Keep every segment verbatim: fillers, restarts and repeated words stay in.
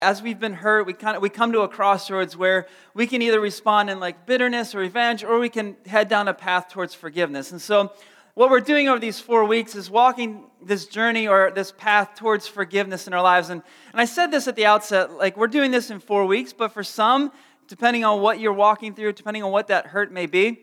as we've been hurt, we kind of we come to a crossroads where we can either respond in like bitterness or revenge, or we can head down a path towards forgiveness. And so what we're doing over these four weeks is walking this journey or this path towards forgiveness in our lives. And, and I said this at the outset, like we're doing this in four weeks, but for some, depending on what you're walking through, depending on what that hurt may be, it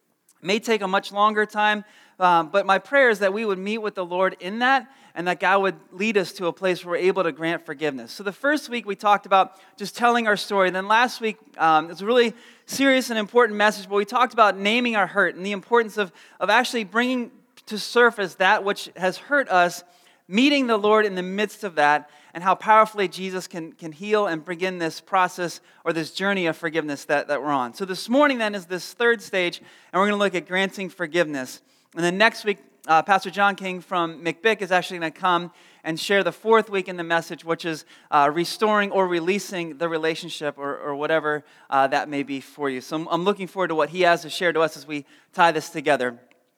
may take a much longer time. Um, but my prayer is that we would meet with the Lord in that, and that God would lead us to a place where we're able to grant forgiveness. So the first week we talked about just telling our story. Then last week, um, it's a really serious and important message, but we talked about naming our hurt and the importance of, of actually bringing to surface that which has hurt us, meeting the Lord in the midst of that, and how powerfully Jesus can, can heal and begin this process or this journey of forgiveness that, that we're on. So this morning then is this third stage, and we're going to look at granting forgiveness. And then next week, uh, Pastor John King from McBick is actually going to come and share the fourth week in the message, which is uh, restoring or releasing the relationship or, or whatever uh, that may be for you. So I'm, I'm looking forward to what he has to share to us as we tie this together.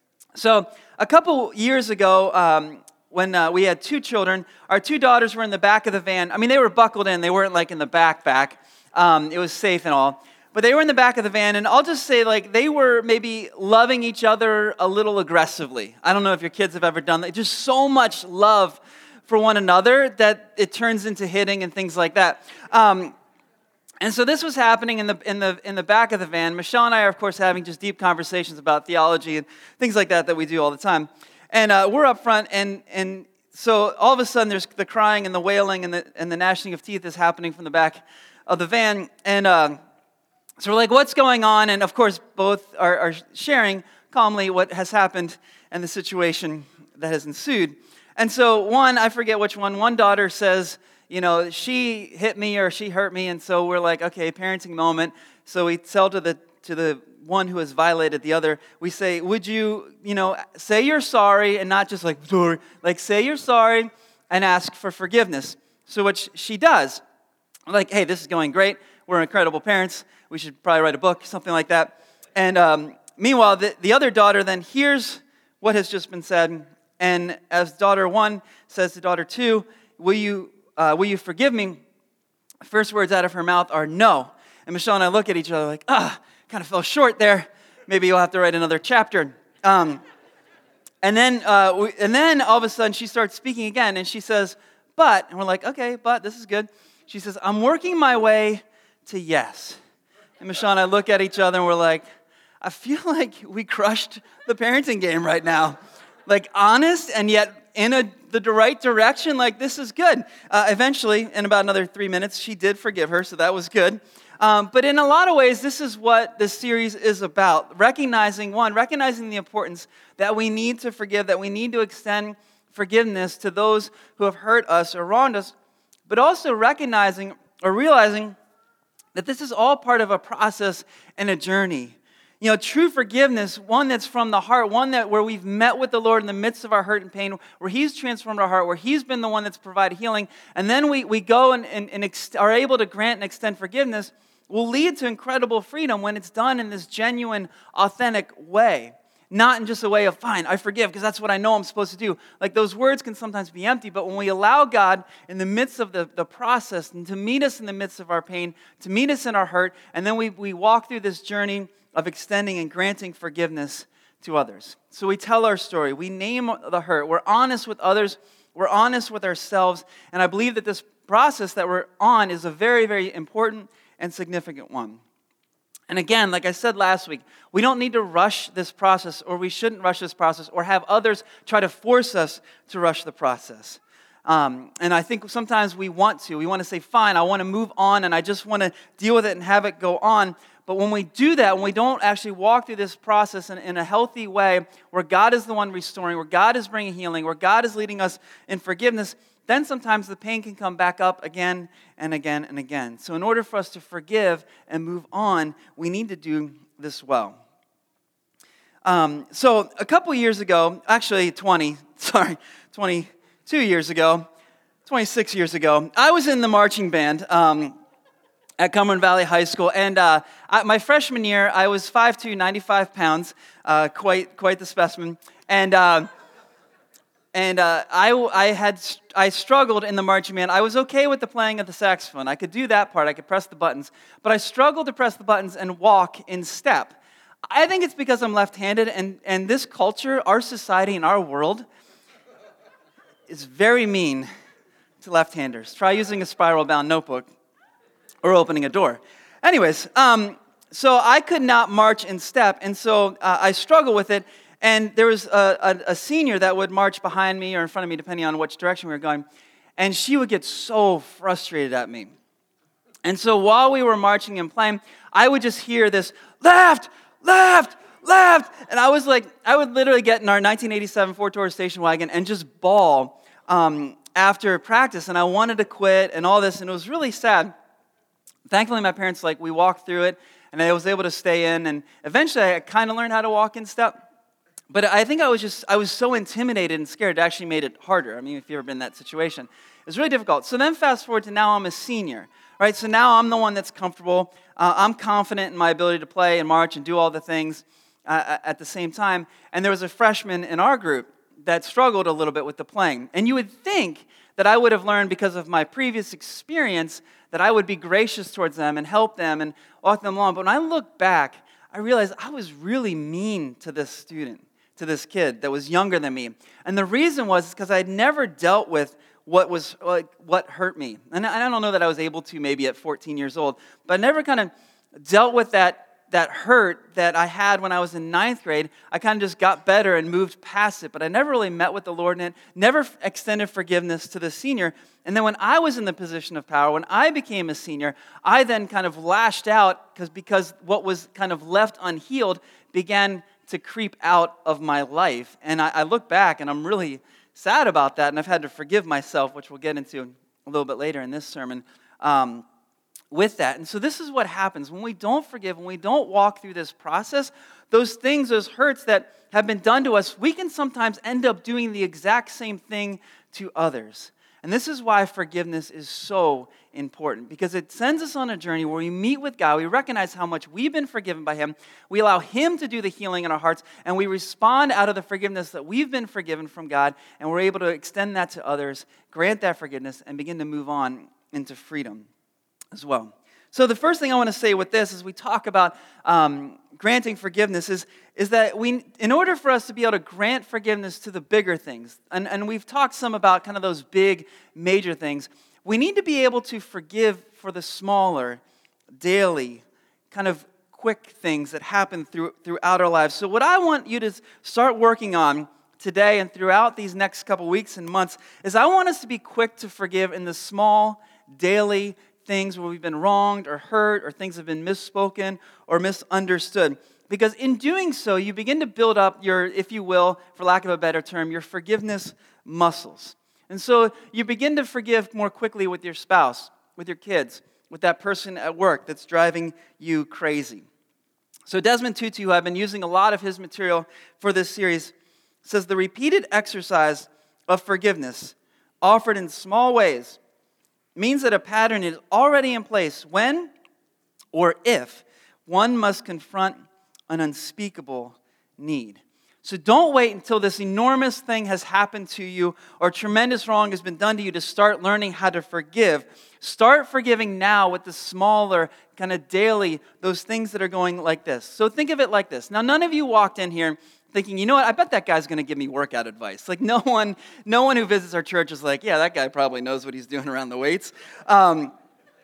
So a couple years ago, um, when uh, we had two children, our two daughters were in the back of the van. I mean, they were buckled in. They weren't like in the back back. Um, it was safe and all. But they were in the back of the van, and I'll just say, like, they were maybe loving each other a little aggressively. I don't know if your kids have ever done that. Just so much love for one another that it turns into hitting and things like that. Um, and so this was happening in the in the in the back of the van. Michelle and I are, of course, having just deep conversations about theology and things like that that we do all the time. And uh, we're up front, and and so all of a sudden, there's the crying and the wailing and the and the gnashing of teeth is happening from the back of the van, and. Uh, So we're like, what's going on? And of course, both are, are sharing calmly what has happened and the situation that has ensued. And so one, I forget which one, one daughter says, you know, she hit me or she hurt me. And so we're like, okay, parenting moment. So we tell to the to the one who has violated the other, we say, would you, you know, say you're sorry and not just like, sorry, like say you're sorry and ask for forgiveness. So which she does. I'm like, hey, this is going great. We're incredible parents. We should probably write a book, something like that. And um, meanwhile, the, the other daughter then hears what has just been said. And as daughter one says to daughter two, will you uh, will you forgive me? First words out of her mouth are no. And Michelle and I look at each other like, ah, kind of fell short there. Maybe you'll have to write another chapter. Um, and then uh, we, and then all of a sudden she starts speaking again, and she says, but, and we're like, okay, but this is good. She says, I'm working my way to yes. And Michelle and I look at each other and we're like, I feel like we crushed the parenting game right now. Like honest and yet in a, the right direction, like this is good. Uh, eventually, in about another three minutes, she did forgive her, so that was good. Um, but in a lot of ways, this is what this series is about. Recognizing, one, recognizing the importance that we need to forgive, that we need to extend forgiveness to those who have hurt us or wronged us, but also recognizing or realizing that this is all part of a process and a journey. You know, true forgiveness, one that's from the heart, one that where we've met with the Lord in the midst of our hurt and pain, where He's transformed our heart, where He's been the one that's provided healing, and then we, we go and, and, and ex- are able to grant and extend forgiveness, will lead to incredible freedom when it's done in this genuine, authentic way. Not in just a way of, fine, I forgive, because that's what I know I'm supposed to do. Like those words can sometimes be empty, but when we allow God in the midst of the, the process and to meet us in the midst of our pain, to meet us in our hurt, and then we, we walk through this journey of extending and granting forgiveness to others. So we tell our story. We name the hurt. We're honest with others. We're honest with ourselves. And I believe that this process that we're on is a very, very important and significant one. And again, like I said last week, we don't need to rush this process, or we shouldn't rush this process, or have others try to force us to rush the process. Um, and I think sometimes we want to. We want to say, fine, I want to move on, and I just want to deal with it and have it go on. But when we do that, when we don't actually walk through this process in, in a healthy way, where God is the one restoring, where God is bringing healing, where God is leading us in forgiveness, then sometimes the pain can come back up again and again and again. So in order for us to forgive and move on, we need to do this well. Um, so a couple years ago, actually twenty, sorry, twenty-two years ago, twenty-six years ago, I was in the marching band um, at Cumberland Valley High School, and uh, I, my freshman year, I was five two, ninety-five pounds, uh, quite quite the specimen, and uh, And uh, I, I had I struggled in the marching band. I was okay with the playing of the saxophone. I could do that part. I could press the buttons. But I struggled to press the buttons and walk in step. I think it's because I'm left-handed, and, and this culture, our society, and our world is very mean to left-handers. Try using a spiral-bound notebook or opening a door. Anyways, um, so I could not march in step, and so uh, I struggled with it. And there was a, a, a senior that would march behind me or in front of me, depending on which direction we were going, and she would get so frustrated at me. And so while we were marching and playing, I would just hear this, left, left, left, and I was like, I would literally get in our nineteen eighty-seven Ford Taurus station wagon and just bawl um, after practice, and I wanted to quit and all this, and it was really sad. Thankfully, my parents, like, we walked through it, and I was able to stay in, and eventually I kind of learned how to walk in step. But I think I was just, I was so intimidated and scared, it actually made it harder. I mean, if you've ever been in that situation. It was really difficult. So then fast forward to now I'm a senior, right? So now I'm the one that's comfortable. Uh, I'm confident in my ability to play and march and do all the things uh, at the same time. And there was a freshman in our group that struggled a little bit with the playing. And you would think that I would have learned because of my previous experience that I would be gracious towards them and help them and walk them along. But when I look back, I realized I was really mean to this student. To this kid that was younger than me. And the reason was because I had never dealt with what was like what hurt me. And I don't know that I was able to maybe at fourteen years old, but I never kind of dealt with that, that hurt that I had when I was in ninth grade. I kind of just got better and moved past it, but I never really met with the Lord in it, never extended forgiveness to the senior. And then when I was in the position of power, when I became a senior, I then kind of lashed out because because what was kind of left unhealed began to creep out of my life. And I, I look back and I'm really sad about that, and I've had to forgive myself, which we'll get into a little bit later in this sermon, um, with that. And so this is what happens. When we don't forgive, when we don't walk through this process, those things, those hurts that have been done to us, we can sometimes end up doing the exact same thing to others. And this is why forgiveness is so important, because it sends us on a journey where we meet with God, we recognize how much we've been forgiven by Him, we allow Him to do the healing in our hearts, and we respond out of the forgiveness that we've been forgiven from God, and we're able to extend that to others, grant that forgiveness, and begin to move on into freedom as well. So the first thing I want to say with this as we talk about um, granting forgiveness is, is that we, in order for us to be able to grant forgiveness to the bigger things, and, and we've talked some about kind of those big, major things, we need to be able to forgive for the smaller, daily, kind of quick things that happen through, throughout our lives. So what I want you to start working on today and throughout these next couple weeks and months is I want us to be quick to forgive in the small, daily things where we've been wronged or hurt or things have been misspoken or misunderstood. Because in doing so, you begin to build up your, if you will, for lack of a better term, your forgiveness muscles. And so you begin to forgive more quickly with your spouse, with your kids, with that person at work that's driving you crazy. So Desmond Tutu, who I've been using a lot of his material for this series, says the repeated exercise of forgiveness offered in small ways means that a pattern is already in place when or if one must confront an unspeakable need. So don't wait until this enormous thing has happened to you or tremendous wrong has been done to you to start learning how to forgive. Start forgiving now with the smaller, kind of daily, those things that are going like this. So think of it like this. Now, none of you walked in here thinking, you know what, I bet that guy's going to give me workout advice. Like no one no one who visits our church is like, yeah, that guy probably knows what he's doing around the weights. Um,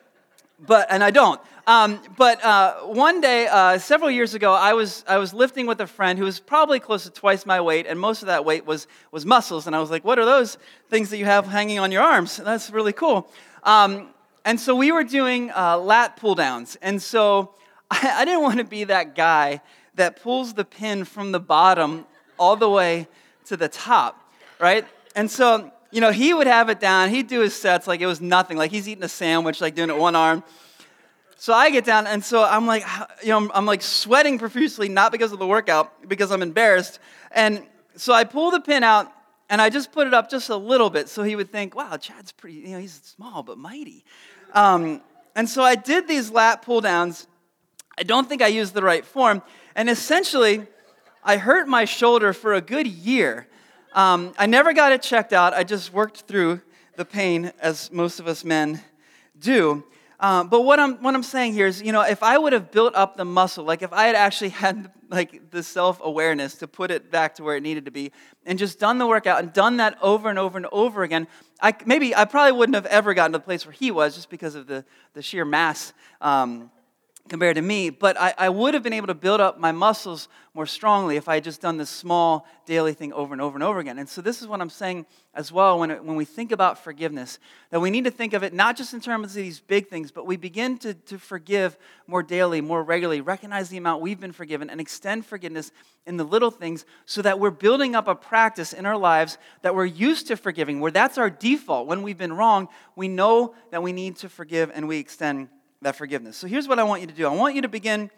but and I don't. Um, but uh, one day, uh, several years ago, I was I was lifting with a friend who was probably close to twice my weight, and most of that weight was was muscles. And I was like, what are those things that you have hanging on your arms? That's really cool. Um, and so we were doing uh, lat pull downs. And so I, I didn't want to be that guy that pulls the pin from the bottom all the way to the top, right? And so, you know, he would have it down. He'd do his sets like it was nothing. Like he's eating a sandwich, like doing it one arm. So I get down, and so I'm like, you know, I'm like sweating profusely, not because of the workout, because I'm embarrassed. And so I pull the pin out, and I just put it up just a little bit so he would think, wow, Chad's pretty, you know, he's small but mighty. Um, and so I did these lat pull downs. I don't think I used the right form. And essentially, I hurt my shoulder for a good year Um, I never got it checked out. I just worked through the pain, as most of us men do. Um, but what I'm what I'm saying here is, you know, if I would have built up the muscle, like if I had actually had like the self-awareness to put it back to where it needed to be, and just done the workout and done that over and over and over again, I maybe I probably wouldn't have ever gotten to the place where he was, just because of the the sheer mass um, compared to me. But I, I would have been able to build up my muscles more strongly if I had just done this small daily thing over and over and over again. And so this is what I'm saying as well when, it, when we think about forgiveness, that we need to think of it not just in terms of these big things, but we begin to, to forgive more daily, more regularly, recognize the amount we've been forgiven, and extend forgiveness in the little things so that we're building up a practice in our lives that we're used to forgiving, where that's our default. When we've been wrong, we know that we need to forgive, and we extend that forgiveness. So here's what I want you to do. I want you to begin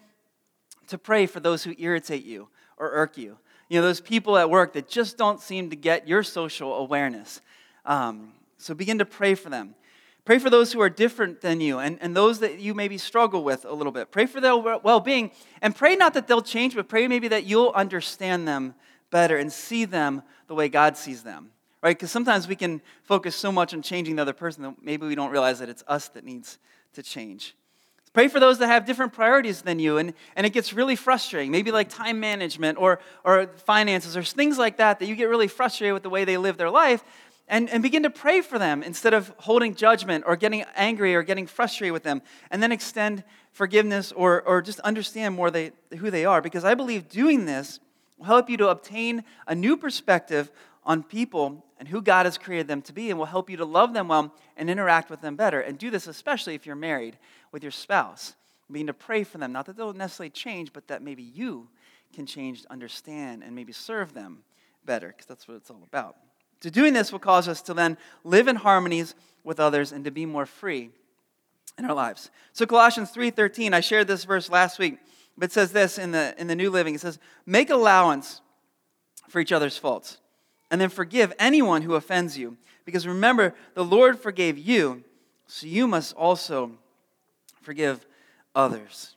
to pray for those who irritate you or irk you. You know, those people at work that just don't seem to get your social awareness. Um, so begin to pray for them. Pray for those who are different than you and, and those that you maybe struggle with a little bit. Pray for their well-being, and pray not that they'll change, but pray maybe that you'll understand them better and see them the way God sees them. Right? Because sometimes we can focus so much on changing the other person that maybe we don't realize that it's us that needs to change. Pray for those that have different priorities than you, and, and it gets really frustrating, maybe like time management or, or finances or things like that, that you get really frustrated with the way they live their life, and, and begin to pray for them instead of holding judgment or getting angry or getting frustrated with them, and then extend forgiveness or, or just understand more they, who they are, because I believe doing this will help you to obtain a new perspective on people and who God has created them to be, and will help you to love them well and interact with them better. And do this especially if you're married with your spouse. Begin to pray for them, not that they'll necessarily change, but that maybe you can change, understand, and maybe serve them better, because that's what it's all about. So doing this will cause us to then live in harmonies with others and to be more free in our lives. So Colossians three thirteen, I shared this verse last week, but it says this in the, in the New Living. It says, make allowance for each other's faults, and then forgive anyone who offends you. Because remember, the Lord forgave you, so you must also forgive others.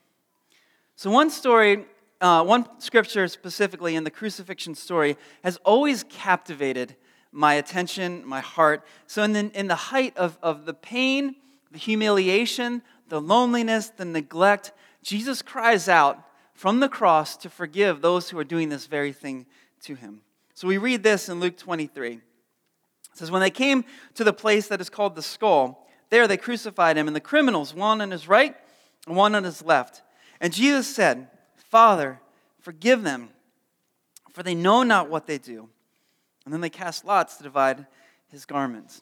So one story, uh, one scripture specifically in the crucifixion story has always captivated my attention, my heart. So in the, in the height of, of the pain, the humiliation, the loneliness, the neglect, Jesus cries out from the cross to forgive those who are doing this very thing to him. So we read this in Luke twenty-three. It says, when they came to the place that is called the Skull, there they crucified him, and the criminals, one on his right and one on his left. And Jesus said, Father, forgive them, for they know not what they do. And then they cast lots to divide his garments.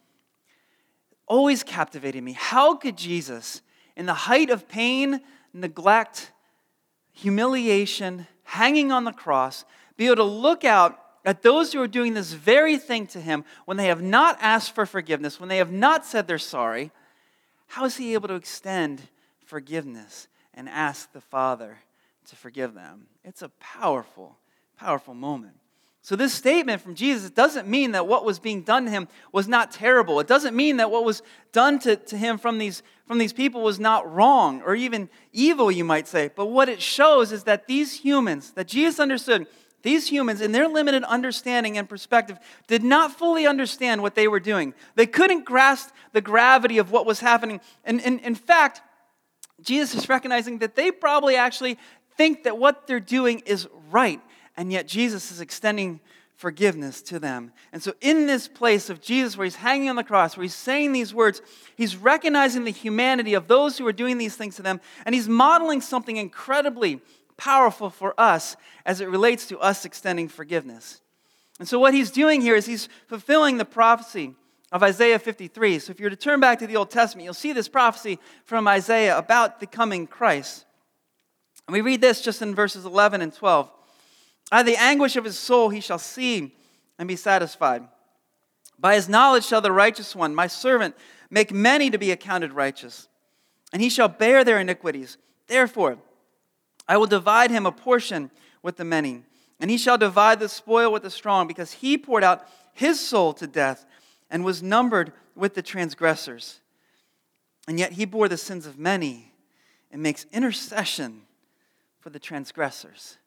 Always captivated me. How could Jesus, in the height of pain, neglect, humiliation, hanging on the cross, be able to look out at those who are doing this very thing to him when they have not asked for forgiveness, when they have not said they're sorry? How is he able to extend forgiveness and ask the Father to forgive them? It's a powerful, powerful moment. So this statement from Jesus doesn't mean that what was being done to him was not terrible. It doesn't mean that what was done to, to him from these, from these people was not wrong or even evil, you might say. But what it shows is that these humans, that Jesus understood, these humans, in their limited understanding and perspective, did not fully understand what they were doing. They couldn't grasp the gravity of what was happening. And, and in fact, Jesus is recognizing that they probably actually think that what they're doing is right. And yet Jesus is extending forgiveness to them. And so in this place of Jesus where he's hanging on the cross, where he's saying these words, he's recognizing the humanity of those who are doing these things to them. And he's modeling something incredibly powerful for us as it relates to us extending forgiveness. And so what he's doing here is he's fulfilling the prophecy of Isaiah fifty-three. So if you were to turn back to the Old Testament, you'll see this prophecy from Isaiah about the coming Christ. And we read this just in verses eleven and twelve. Out of the anguish of his soul he shall see and be satisfied. By his knowledge shall the righteous one, my servant, make many to be accounted righteous. And he shall bear their iniquities. Therefore, I will divide him a portion with the many, and he shall divide the spoil with the strong, because he poured out his soul to death and was numbered with the transgressors. And yet he bore the sins of many and makes intercession for the transgressors.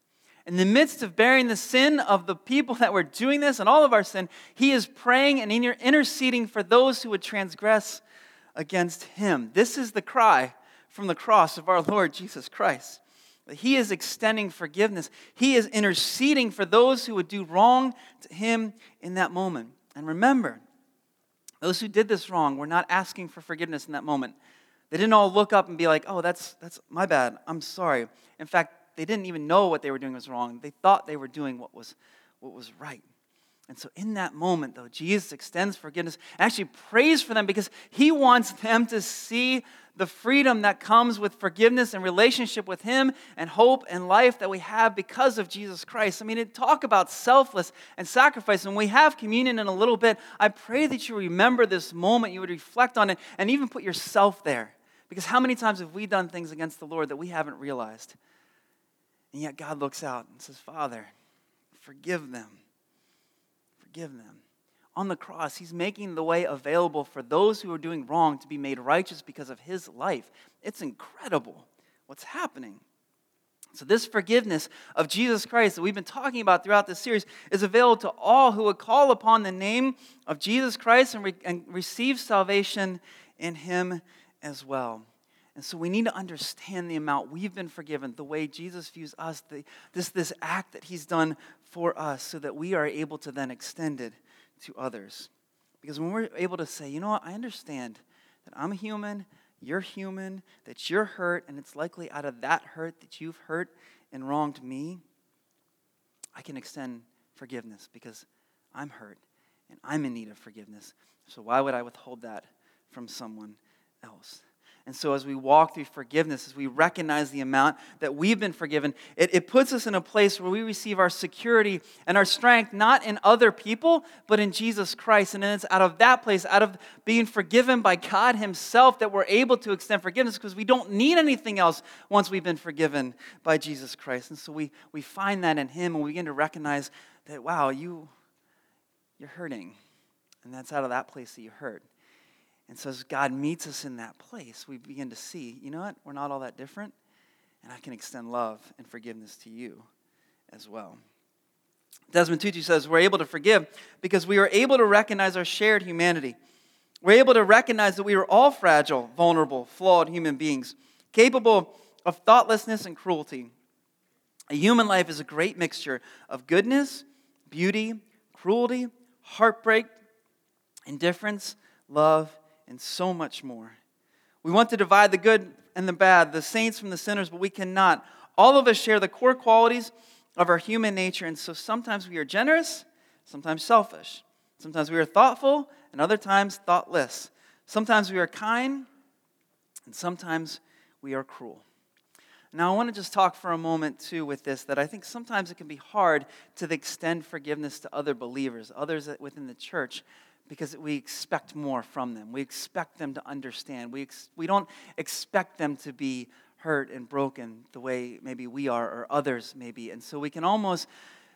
In the midst of bearing the sin of the people that were doing this and all of our sin, he is praying and inter- interceding for those who would transgress against him. This is the cry from the cross of our Lord Jesus Christ. He is extending forgiveness. He is interceding for those who would do wrong to him in that moment. And remember, those who did this wrong were not asking for forgiveness in that moment. They didn't all look up and be like, oh, that's that's my bad. I'm sorry. In fact, they didn't even know what they were doing was wrong. They thought they were doing what was, what was right. And so in that moment, though, Jesus extends forgiveness and actually prays for them because he wants them to see the freedom that comes with forgiveness and relationship with him and hope and life that we have because of Jesus Christ. I mean, it talk about selfless and sacrifice. When we have communion in a little bit, I pray that you remember this moment, you would reflect on it, and even put yourself there. Because how many times have we done things against the Lord that we haven't realized? And yet God looks out and says, Father, forgive them. Forgive them. On the cross, he's making the way available for those who are doing wrong to be made righteous because of his life. It's incredible what's happening. So this forgiveness of Jesus Christ that we've been talking about throughout this series is available to all who would call upon the name of Jesus Christ and, re- and receive salvation in him as well. And so we need to understand the amount we've been forgiven, the way Jesus views us, the, this, this act that he's done for us so that we are able to then extend it to others. Because when we're able to say, you know what, I understand that I'm human, you're human, that you're hurt, and it's likely out of that hurt that you've hurt and wronged me, I can extend forgiveness because I'm hurt and I'm in need of forgiveness. So why would I withhold that from someone else? And so as we walk through forgiveness, as we recognize the amount that we've been forgiven, it, it puts us in a place where we receive our security and our strength not in other people, but in Jesus Christ. And then it's out of that place, out of being forgiven by God himself, that we're able to extend forgiveness because we don't need anything else once we've been forgiven by Jesus Christ. And so we, we find that in him and we begin to recognize that, wow, you, you're hurting. And that's out of that place that you hurt. And so as God meets us in that place, we begin to see, you know what, we're not all that different, and I can extend love and forgiveness to you as well. Desmond Tutu says, we're able to forgive because we are able to recognize our shared humanity. We're able to recognize that we are all fragile, vulnerable, flawed human beings, capable of thoughtlessness and cruelty. A human life is a great mixture of goodness, beauty, cruelty, heartbreak, indifference, love, and so much more. We want to divide the good and the bad, the saints from the sinners, but we cannot. All of us share the core qualities of our human nature, and so sometimes we are generous, sometimes selfish. Sometimes we are thoughtful, and other times thoughtless. Sometimes we are kind, and sometimes we are cruel. Now, I want to just talk for a moment, too, with this, that I think sometimes it can be hard to extend forgiveness to other believers, others within the church, because we expect more from them. We expect them to understand. We ex- we don't expect them to be hurt and broken the way maybe we are or others maybe. And so we can almost,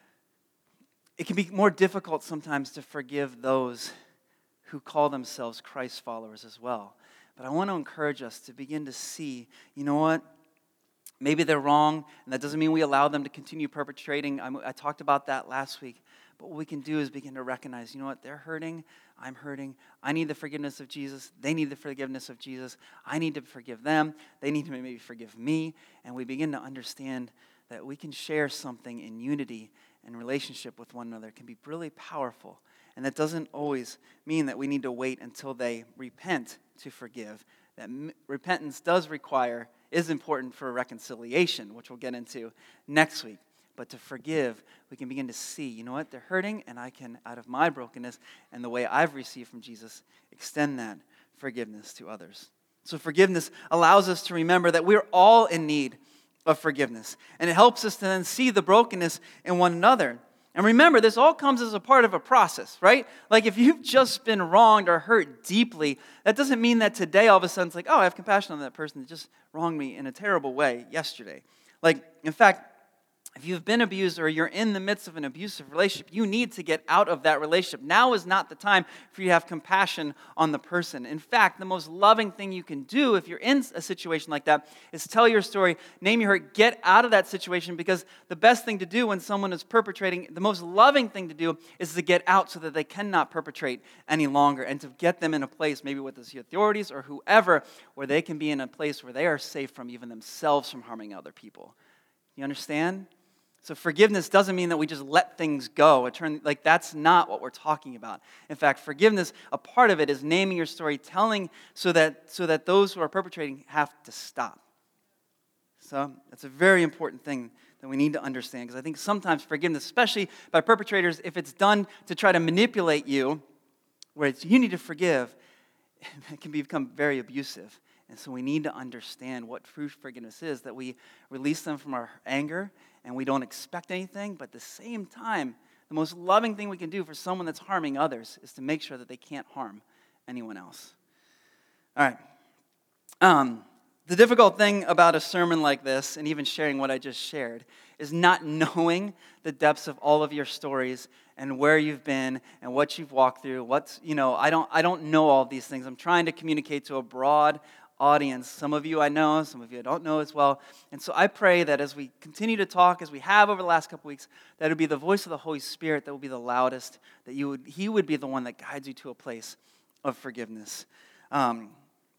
it can be more difficult sometimes to forgive those who call themselves Christ followers as well. But I want to encourage us to begin to see, you know what? Maybe they're wrong, and that doesn't mean we allow them to continue perpetrating. I, I talked about that last week. But what we can do is begin to recognize, you know what, they're hurting, I'm hurting. I need the forgiveness of Jesus. They need the forgiveness of Jesus. I need to forgive them. They need to maybe forgive me. And we begin to understand that we can share something in unity and relationship with one another. It can be really powerful. And that doesn't always mean that we need to wait until they repent to forgive. That m- repentance does require, is important for reconciliation, which we'll get into next week. But to forgive, we can begin to see, you know what, they're hurting, and I can, out of my brokenness and the way I've received from Jesus, extend that forgiveness to others. So forgiveness allows us to remember that we're all in need of forgiveness. And it helps us to then see the brokenness in one another. And remember, this all comes as a part of a process, right? Like if you've just been wronged or hurt deeply, that doesn't mean that today all of a sudden it's like, oh, I have compassion on that person that just wronged me in a terrible way yesterday. Like, in fact, if you've been abused or you're in the midst of an abusive relationship, you need to get out of that relationship. Now is not the time for you to have compassion on the person. In fact, the most loving thing you can do if you're in a situation like that is tell your story, name your hurt, get out of that situation, because the best thing to do when someone is perpetrating, the most loving thing to do is to get out so that they cannot perpetrate any longer, and to get them in a place, maybe with the authorities or whoever, where they can be in a place where they are safe from even themselves from harming other people. You understand? So forgiveness doesn't mean that we just let things go. It turn, like that's not what we're talking about. In fact, forgiveness, a part of it is naming your story, telling so that so that those who are perpetrating have to stop. So that's a very important thing that we need to understand, because I think sometimes forgiveness, especially by perpetrators, if it's done to try to manipulate you, where it's you need to forgive, it can become very abusive. And so we need to understand what true forgiveness is, that we release them from our anger and we don't expect anything, but at the same time, the most loving thing we can do for someone that's harming others is to make sure that they can't harm anyone else. All right. Um, the difficult thing about a sermon like this, and even sharing what I just shared, is not knowing the depths of all of your stories and where you've been and what you've walked through. What's, you know, I don't, I don't know all these things. I'm trying to communicate to a broad audience. Some of you I know, some of you I don't know as well. And so I pray that as we continue to talk, as we have over the last couple weeks, that it would be the voice of the Holy Spirit that will be the loudest, that you would, He would be the one that guides you to a place of forgiveness. Um,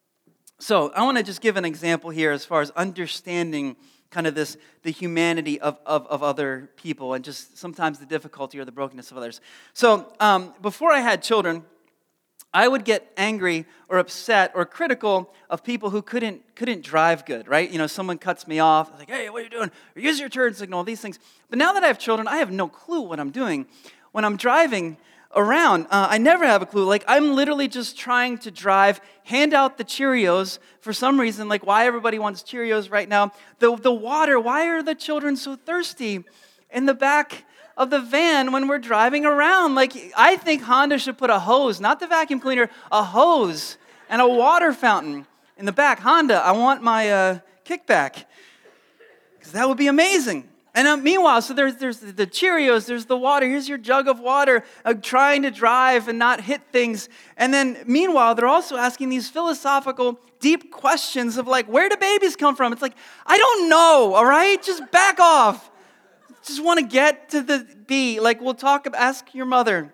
so I want to just give an example here as far as understanding kind of this, the humanity of, of, of other people, and just sometimes the difficulty or the brokenness of others. So um, before I had children, I would get angry or upset or critical of people who couldn't couldn't drive good, right? You know, someone cuts me off, I was like, hey, what are you doing? Or use your turn signal, these things. But now that I have children, I have no clue what I'm doing. When I'm driving around, uh, I never have a clue. Like, I'm literally just trying to drive, hand out the Cheerios for some reason, like why everybody wants Cheerios right now. The, the water, why are the children so thirsty in the back of the van when we're driving around? Like, I think Honda should put a hose, not the vacuum cleaner, a hose and a water fountain in the back. Honda, I want my uh, kickback, because that would be amazing. And uh, meanwhile, so there's there's the Cheerios, there's the water. Here's your jug of water, uh, trying to drive and not hit things. And then meanwhile, they're also asking these philosophical, deep questions of like, where do babies come from? It's like, I don't know, all right? Just back off. Just want to get to the B. Like, we'll talk, ask your mother.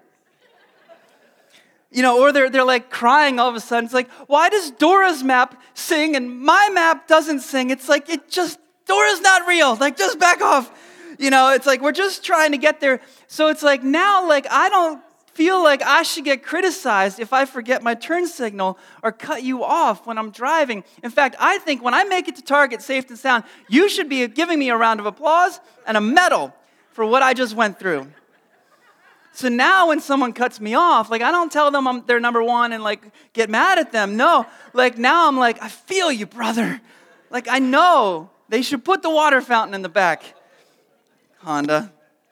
You know, or they're, they're like crying all of a sudden. It's like, why does Dora's map sing and my map doesn't sing? It's like, it just, Dora's not real. Like, just back off. You know, it's like, we're just trying to get there. So it's like, now, like, I don't feel like I should get criticized if I forget my turn signal or cut you off when I'm driving. In fact, I think when I make it to Target safe and sound, you should be giving me a round of applause and a medal for what I just went through. So now when someone cuts me off, like, I don't tell them I'm they're number one and like get mad at them. No, like now I'm like, I feel you, brother. Like, I know they should put the water fountain in the back, Honda.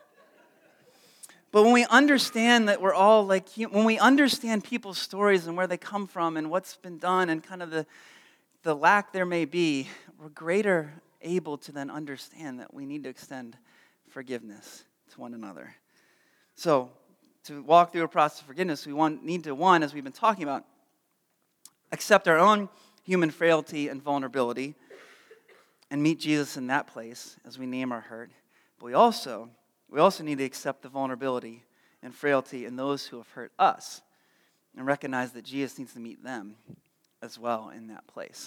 But when we understand that we're all like, when we understand people's stories and where they come from and what's been done and kind of the, the lack there may be, we're greater able to then understand that we need to extend forgiveness to one another. So to walk through a process of forgiveness, we want, need to, one, as we've been talking about, accept our own human frailty and vulnerability and meet Jesus in that place as we name our hurt. But we also... We also need to accept the vulnerability and frailty in those who have hurt us and recognize that Jesus needs to meet them as well in that place.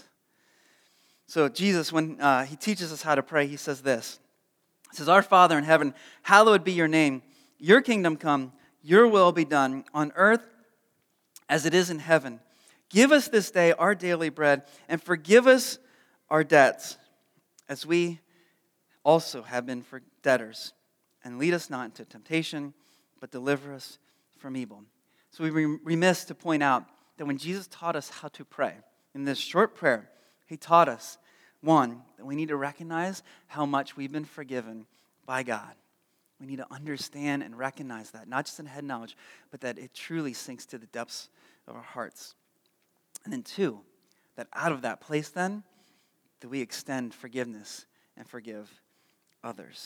So Jesus, when uh, he teaches us how to pray, he says this. He says, Our Father in heaven, hallowed be your name. Your kingdom come, your will be done on earth as it is in heaven. Give us this day our daily bread and forgive us our debts as we also have been for debtors. And lead us not into temptation, but deliver us from evil. So we were remiss to point out that when Jesus taught us how to pray, in this short prayer, he taught us, one, that we need to recognize how much we've been forgiven by God. We need to understand and recognize that, not just in head knowledge, but that it truly sinks to the depths of our hearts. And then two, that out of that place then, that we extend forgiveness and forgive others.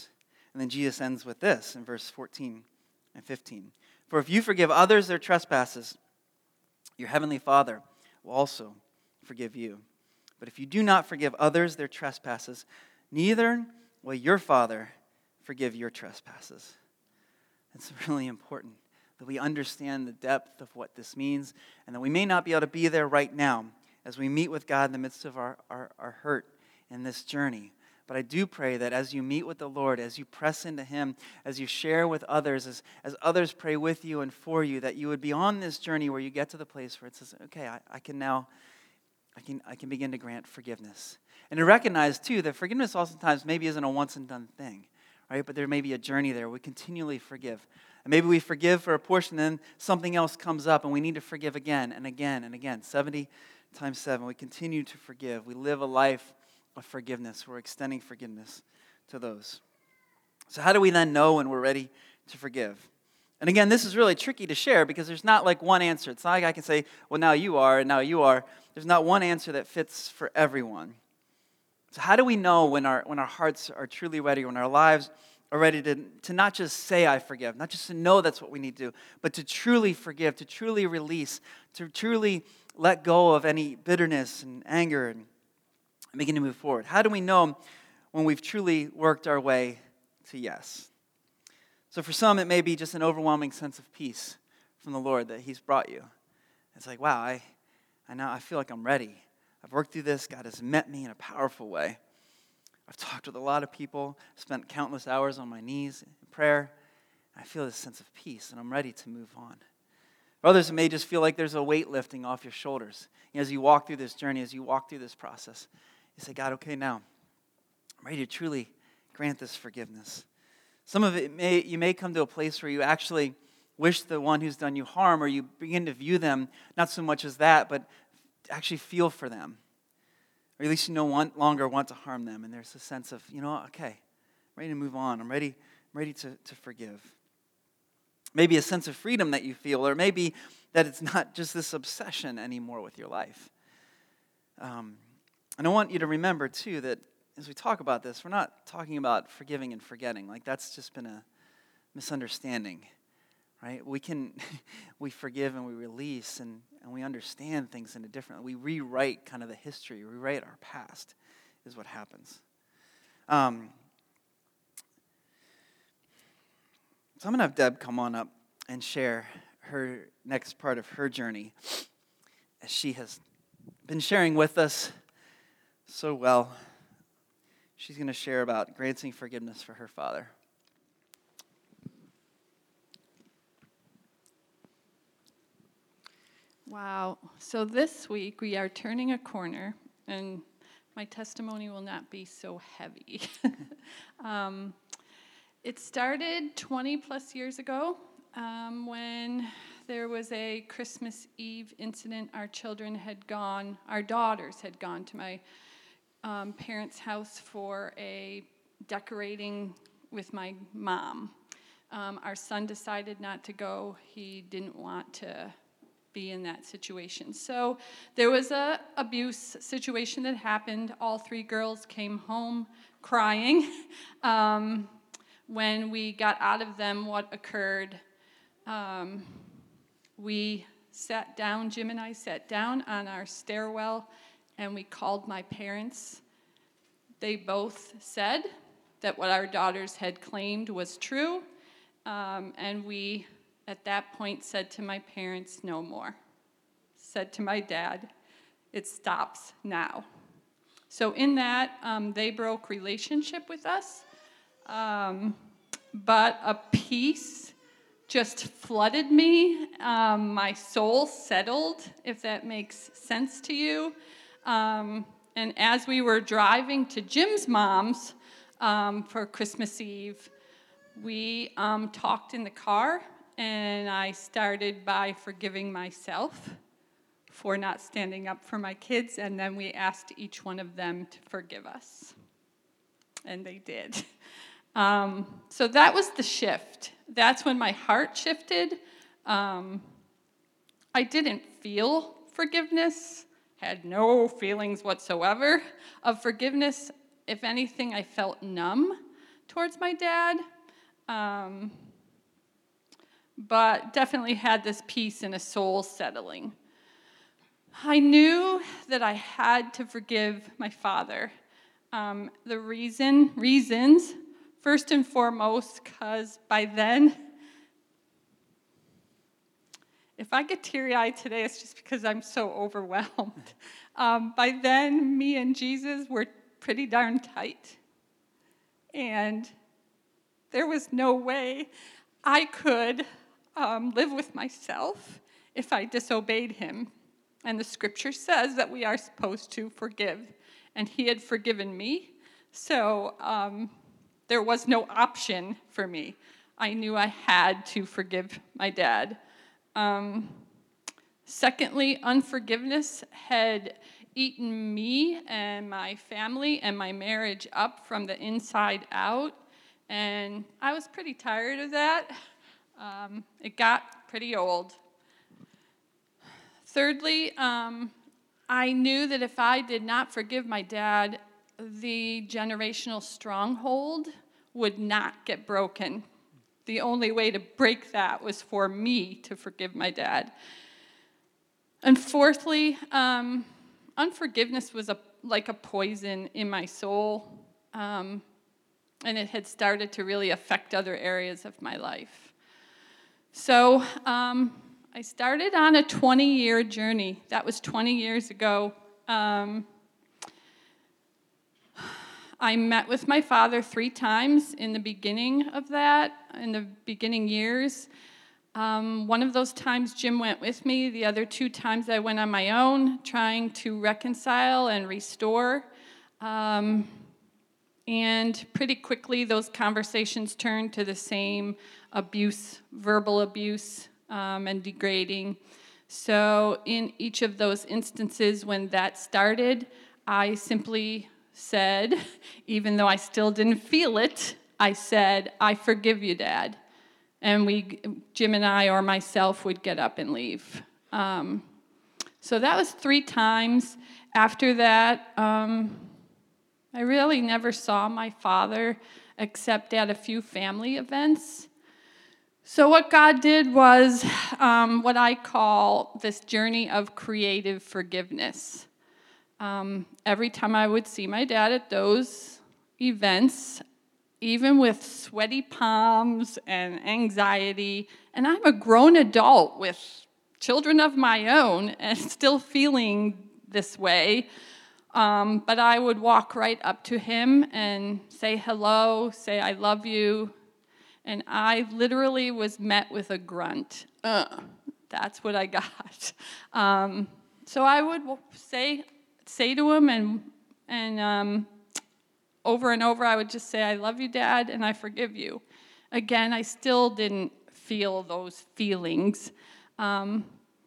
And then Jesus ends with this in verse fourteen and fifteen. For if you forgive others their trespasses, your heavenly Father will also forgive you. But if you do not forgive others their trespasses, neither will your Father forgive your trespasses. It's really important that we understand the depth of what this means, and that we may not be able to be there right now as we meet with God in the midst of our, our, our hurt in this journey. But I do pray that as you meet with the Lord, as you press into Him, as you share with others, as, as others pray with you and for you, that you would be on this journey where you get to the place where it says, okay, I, I can now, I can, I can begin to grant forgiveness. And to recognize, too, that forgiveness oftentimes maybe isn't a once-and-done thing, right? But there may be a journey there. We continually forgive. And maybe we forgive for a portion, then something else comes up, and we need to forgive again and again and again. seventy times seven. We continue to forgive. We live a life of forgiveness. We're extending forgiveness to those. So how do we then know when we're ready to forgive? And again, this is really tricky to share because there's not like one answer. It's not like I can say, well, now you are, and now you are. There's not one answer that fits for everyone. So how do we know when our when our hearts are truly ready, when our lives are ready to, to not just say I forgive, not just to know that's what we need to do, but to truly forgive, to truly release, to truly let go of any bitterness and anger and begin to move forward? How do we know when we've truly worked our way to yes? So for some, it may be just an overwhelming sense of peace from the Lord that He's brought you. It's like, wow, I, I now I feel like I'm ready. I've worked through this. God has met me in a powerful way. I've talked with a lot of people, spent countless hours on my knees in prayer. I feel this sense of peace, and I'm ready to move on. For others, it may just feel like there's a weight lifting off your shoulders. You know, as you walk through this journey, as you walk through this process, you say, God, okay, now I'm ready to truly grant this forgiveness. Some of it may, you may come to a place where you actually wish the one who's done you harm, or you begin to view them not so much as that, but actually feel for them. Or at least you no want, longer want to harm them. And there's a sense of, you know, okay, I'm ready to move on. I'm ready, I'm ready to, to forgive. Maybe a sense of freedom that you feel, or maybe that it's not just this obsession anymore with your life. Um, and I want you to remember, too, that as we talk about this, we're not talking about forgiving and forgetting. Like, that's just been a misunderstanding, right? We can, we forgive and we release, and, and we understand things in a different, we rewrite kind of the history, rewrite our past is what happens. Um, so I'm going to have Deb come on up and share her next part of her journey, as she has been sharing with us so well. She's going to share about granting forgiveness for her father. Wow. So this week we are turning a corner, and my testimony will not be so heavy. um, it started twenty plus years ago um, when there was a Christmas Eve incident. Our children had gone, our daughters had gone to my um, parents' house for a decorating with my mom. Um, our son decided not to go. He didn't want to be in that situation. So there was a abuse situation that happened. All three girls came home crying. Um, when we got out of them, what occurred, um, we sat down, Jim and I sat down on our stairwell, and we called my parents. They both said that what our daughters had claimed was true, um, and we at that point said to my parents, no more. Said to my dad, it stops now. So in that, um, they broke relationship with us, um, but a peace just flooded me. Um, my soul settled, if that makes sense to you. Um, and as we were driving to Jim's mom's um, for Christmas Eve, we um, talked in the car, and I started by forgiving myself for not standing up for my kids, and then we asked each one of them to forgive us. And they did. Um, so that was the shift. That's when my heart shifted. Um, I didn't feel forgiveness, had no feelings whatsoever of forgiveness. If anything, I felt numb towards my dad, um, but definitely had this peace and a soul settling. I knew that I had to forgive my father. Um, the reason, reasons, first and foremost, because by then, if I get teary-eyed today, it's just because I'm so overwhelmed. Um, by then, me and Jesus were pretty darn tight. And there was no way I could um, live with myself if I disobeyed him. And the scripture says that we are supposed to forgive. And he had forgiven me, so um, there was no option for me. I knew I had to forgive my dad. Um, secondly, unforgiveness had eaten me and my family and my marriage up from the inside out, and I was pretty tired of that. Um, it got pretty old. Thirdly, um, I knew that if I did not forgive my dad, the generational stronghold would not get broken. The only way to break that was for me to forgive my dad. And fourthly, um, unforgiveness was a, like a poison in my soul, um, and it had started to really affect other areas of my life. So um, I started on a twenty-year journey. That was twenty years ago. Um, I met with my father three times in the beginning of that, in the beginning years. Um, one of those times Jim went with me. The other two times I went on my own, trying to reconcile and restore. Um, and pretty quickly, those conversations turned to the same abuse, verbal abuse, um, and degrading. So in each of those instances when that started, I simply said, even though I still didn't feel it, I said, I forgive you, Dad. And we, Jim and I or myself would get up and leave. Um, so that was three times. After that, um, I really never saw my father except at a few family events. So what God did was um, what I call this journey of creative forgiveness. Um, every time I would see my dad at those events, even with sweaty palms and anxiety, and I'm a grown adult with children of my own and still feeling this way, um, but I would walk right up to him and say hello, say I love you, and I literally was met with a grunt. Uh, that's what I got. Um, so I would say say to him, and and um, over and over I would just say, I love you, Dad, and I forgive you. Again, I still didn't feel those feelings. Um,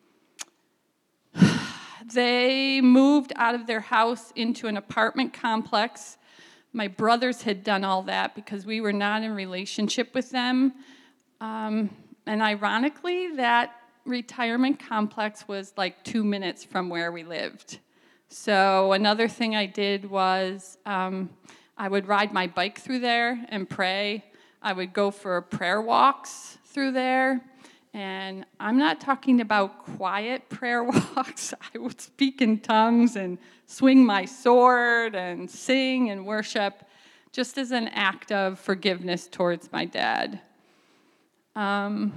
they moved out of their house into an apartment complex. My brothers had done all that because we were not in relationship with them. Um, and ironically, that retirement complex was like two minutes from where we lived. So another thing I did was um, I would ride my bike through there and pray. I would go for prayer walks through there. And I'm not talking about quiet prayer walks. I would speak in tongues and swing my sword and sing and worship just as an act of forgiveness towards my dad. Um,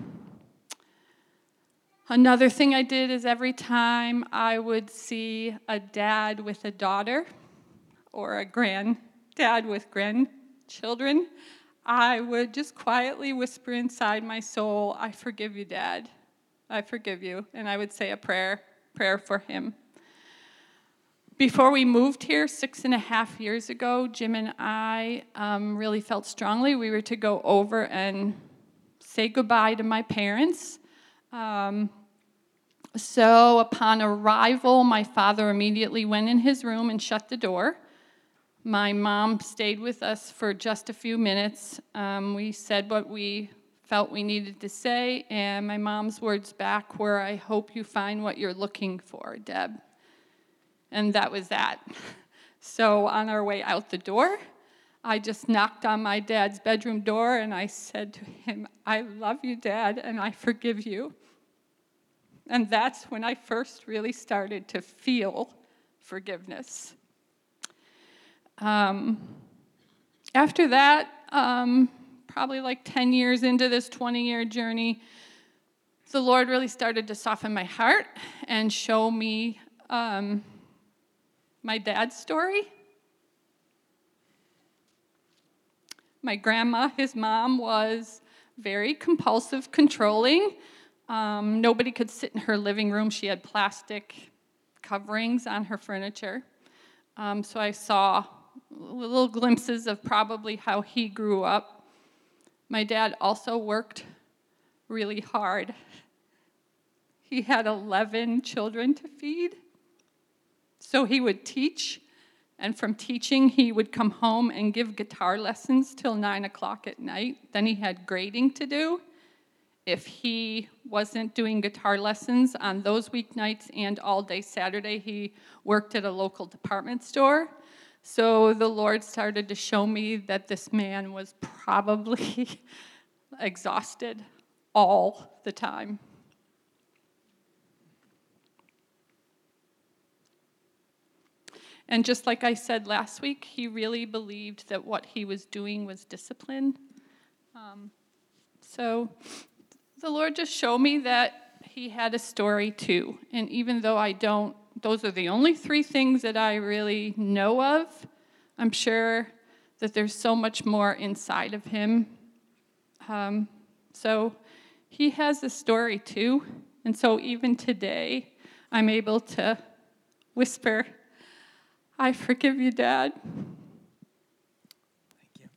another thing I did is every time I would see a dad with a daughter or a granddad with grandchildren, I would just quietly whisper inside my soul, I forgive you, Dad. I forgive you. And I would say a prayer, prayer for him. Before we moved here six and a half years ago, Jim and I um, really felt strongly we were to go over and say goodbye to my parents. Um, so upon arrival, my father immediately went in his room and shut the door. My mom stayed with us for just a few minutes. Um, we said what we felt we needed to say, and my mom's words back were, I hope you find what you're looking for, Deb. And that was that. So on our way out the door, I just knocked on my dad's bedroom door and I said to him, I love you, Dad, and I forgive you. And that's when I first really started to feel forgiveness. Um, after that, um, probably like ten years into this twenty-year journey, the Lord really started to soften my heart and show me um, my dad's story. My grandma, his mom, was very compulsive, controlling. Um, nobody could sit in her living room. She had plastic coverings on her furniture. Um, so I saw little glimpses of probably how he grew up. My dad also worked really hard. He had eleven children to feed. So he would teach, and from teaching, he would come home and give guitar lessons till nine o'clock at night. Then he had grading to do. If he wasn't doing guitar lessons on those weeknights and all day Saturday, he worked at a local department store. So the Lord started to show me that this man was probably exhausted all the time. And just like I said last week, he really believed that what he was doing was discipline. Um, so the Lord just showed me that he had a story too. And even though I don't, those are the only three things that I really know of, I'm sure that there's so much more inside of him. Um, so he has a story too. And so even today, I'm able to whisper, I forgive you, Dad. Thank you.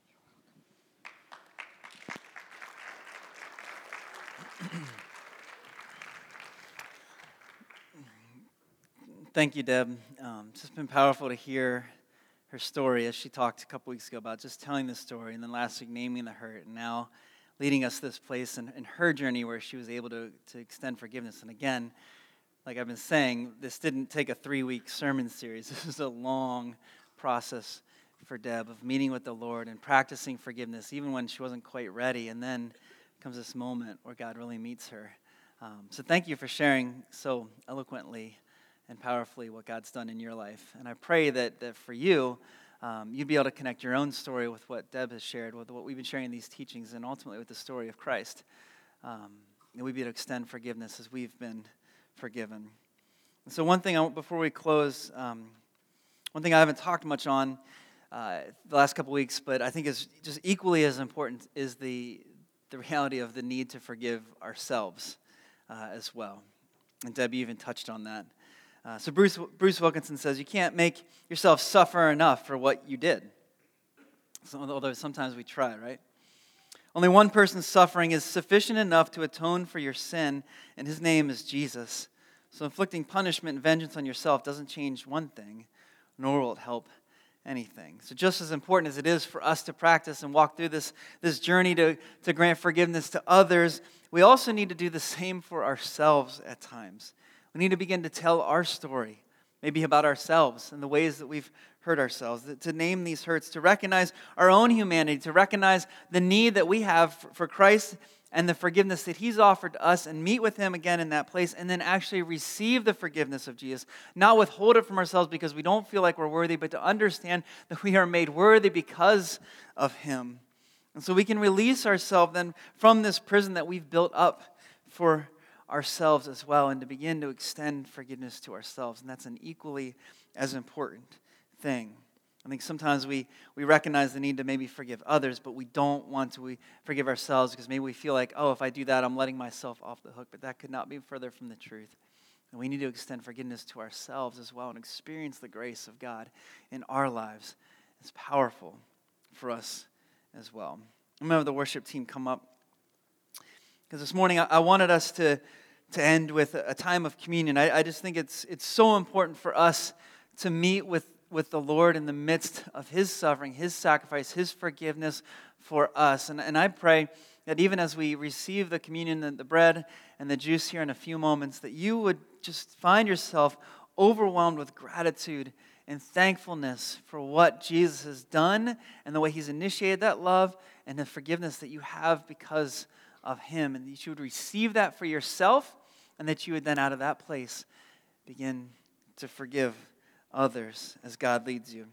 Thank you, Deb. Um, it's just been powerful to hear her story as she talked a couple weeks ago about just telling the story, and then last week naming the hurt, and now leading us to this place in, in her journey where she was able to, to extend forgiveness. And again, like I've been saying, this didn't take a three-week sermon series. This is a long process for Deb of meeting with the Lord and practicing forgiveness, even when she wasn't quite ready. And then comes this moment where God really meets her. Um, so thank you for sharing so eloquently and powerfully what God's done in your life. And I pray that, that for you, um, you'd be able to connect your own story with what Deb has shared, with what we've been sharing in these teachings, and ultimately with the story of Christ. Um, and we'd be able to extend forgiveness as we've been forgiven. And so one thing, I, before we close, um, one thing I haven't talked much on uh, the last couple weeks, but I think is just equally as important, is the the reality of the need to forgive ourselves uh, as well. And Debbie even touched on that. Uh, so Bruce Bruce Wilkinson says, you can't make yourself suffer enough for what you did. So, although sometimes we try, right? Only one person's suffering is sufficient enough to atone for your sin, and his name is Jesus. So inflicting punishment and vengeance on yourself doesn't change one thing, nor will it help anything. So just as important as it is for us to practice and walk through this, this journey to, to grant forgiveness to others, we also need to do the same for ourselves at times. We need to begin to tell our story, maybe about ourselves and the ways that we've hurt ourselves, to name these hurts, to recognize our own humanity, to recognize the need that we have for Christ and the forgiveness that he's offered to us, and meet with him again in that place, and then actually receive the forgiveness of Jesus, not withhold it from ourselves because we don't feel like we're worthy, but to understand that we are made worthy because of him. And so we can release ourselves then from this prison that we've built up for ourselves as well, and to begin to extend forgiveness to ourselves. And that's an equally as important thing. I think sometimes we, we recognize the need to maybe forgive others, but we don't want to we forgive ourselves because maybe we feel like, oh, if I do that, I'm letting myself off the hook. But that could not be further from the truth. And we need to extend forgiveness to ourselves as well and experience the grace of God in our lives. It's powerful for us as well. I'm going to have the worship team come up, because this morning I, I wanted us to, to end with a, a time of communion. I, I just think it's it's so important for us to meet with with the Lord in the midst of his suffering, his sacrifice, his forgiveness for us. And, and I pray that even as we receive the communion and the bread and the juice here in a few moments, that you would just find yourself overwhelmed with gratitude in thankfulness for what Jesus has done and the way he's initiated that love and the forgiveness that you have because of him. And that you would receive that for yourself, and that you would then out of that place begin to forgive others as God leads you.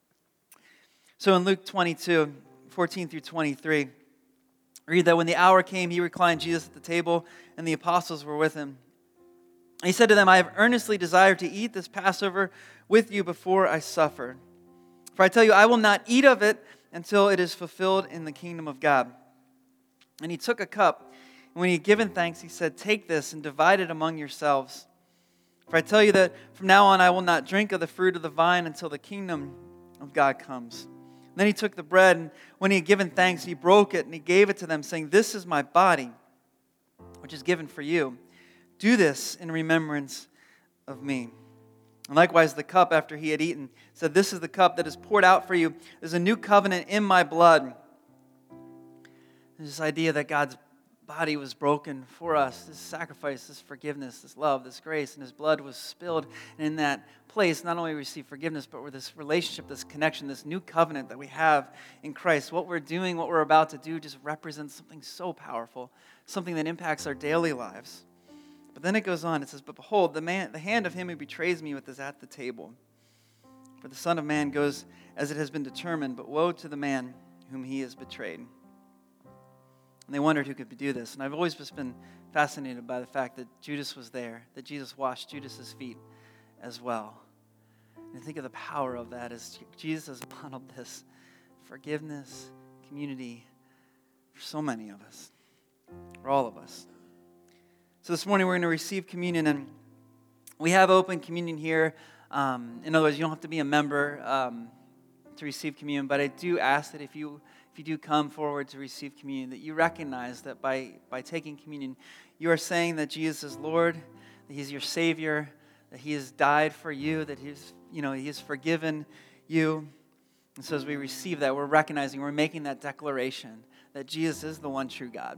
So in Luke twenty-two, fourteen through twenty-three, read that when the hour came, he reclined Jesus at the table, and the apostles were with him. He said to them, I have earnestly desired to eat this Passover with you before I suffer. For I tell you, I will not eat of it until it is fulfilled in the kingdom of God. And he took a cup, and when he had given thanks, he said, take this and divide it among yourselves. For I tell you that from now on I will not drink of the fruit of the vine until the kingdom of God comes. And then he took the bread, and when he had given thanks, he broke it, and he gave it to them, saying, this is my body, which is given for you. Do this in remembrance of me. And likewise the cup after he had eaten said, this is the cup that is poured out for you. There's a new covenant in my blood. There's this idea that God's body was broken for us, this sacrifice, this forgiveness, this love, this grace, and his blood was spilled. And in that place, not only we receive forgiveness, but with this relationship, this connection, this new covenant that we have in Christ. What we're doing, what we're about to do just represents something so powerful, something that impacts our daily lives. But then it goes on, it says, but behold, the man, the hand of him who betrays me is at the table. For the Son of Man goes as it has been determined, but woe to the man whom he has betrayed. And they wondered who could do this. And I've always just been fascinated by the fact that Judas was there, that Jesus washed Judas's feet as well. And I think of the power of that as Jesus has modeled this forgiveness, community for so many of us, for all of us. So this morning we're going to receive communion, and we have open communion here. Um, in other words, you don't have to be a member um, to receive communion, but I do ask that if you if you do come forward to receive communion, that you recognize that by, by taking communion, you are saying that Jesus is Lord, that he's your Savior, that he has died for you, that he's, you know, he has forgiven you. And so as we receive that, we're recognizing, we're making that declaration that Jesus is the one true God.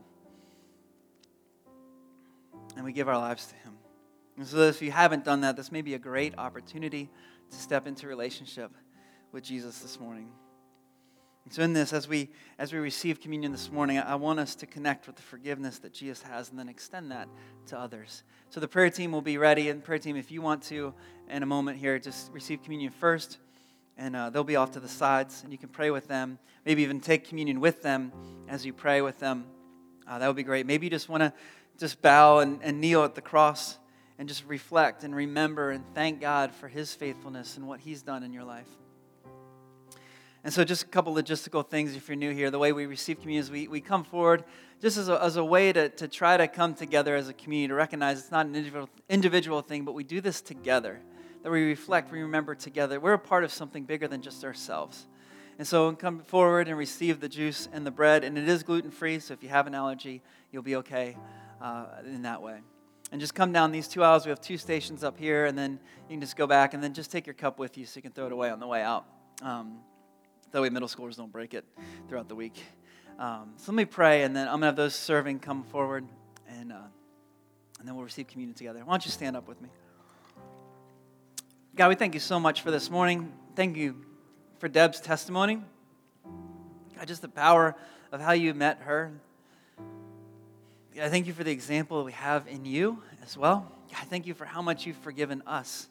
And we give our lives to him. And so if you haven't done that, this may be a great opportunity to step into relationship with Jesus this morning. And so in this, as we as we receive communion this morning, I want us to connect with the forgiveness that Jesus has and then extend that to others. So the prayer team will be ready. And prayer team, if you want to, in a moment here, just receive communion first. And uh, they'll be off to the sides, and you can pray with them. Maybe even take communion with them as you pray with them. Uh, that would be great. Maybe you just want to just bow and, and kneel at the cross and just reflect and remember and thank God for his faithfulness and what he's done in your life. And so just a couple logistical things if you're new here. The way we receive communion is we, we come forward just as a, as a way to, to try to come together as a community, to recognize it's not an individual, individual thing, but we do this together, that we reflect, we remember together. We're a part of something bigger than just ourselves. And so come forward and receive the juice and the bread, and it is gluten-free, so if you have an allergy, you'll be okay uh, in that way. And just come down these two aisles. We have two stations up here, and then you can just go back, and then just take your cup with you so you can throw it away on the way out. Um, That way middle schoolers don't break it throughout the week. Um, so let me pray, and then I'm going to have those serving come forward, and uh, and then we'll receive communion together. Why don't you stand up with me? God, we thank you so much for this morning. Thank you for Deb's testimony. God, just the power of how you met her. God, I thank you for the example that we have in you as well. God, thank you for how much you've forgiven us.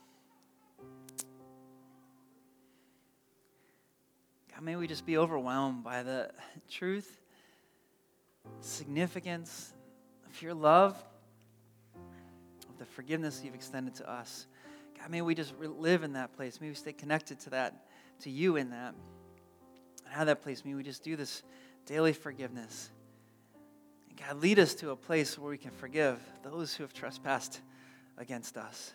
God, may we just be overwhelmed by the truth, significance of your love, of the forgiveness you've extended to us. God, may we just live in that place. May we stay connected to that, to you in that. And have that place, may we just do this daily forgiveness. And God, lead us to a place where we can forgive those who have trespassed against us.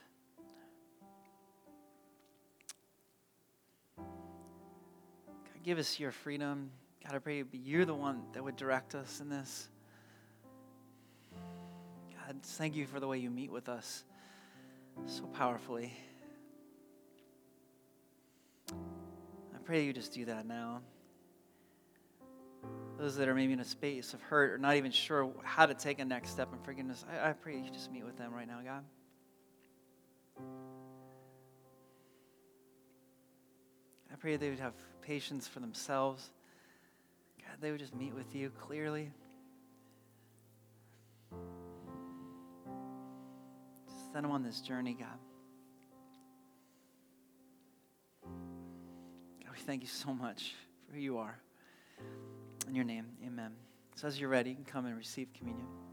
Give us your freedom. God, I pray you're the one that would direct us in this. God, thank you for the way you meet with us so powerfully. I pray you just do that now. Those that are maybe in a space of hurt or not even sure how to take a next step in forgiveness, I, I pray you just meet with them right now, God. pray they would have patience for themselves. God, they would just meet with you clearly. Just send them on this journey, God. God, we thank you so much for who you are. In your name, amen. So as you're ready, you can come and receive communion.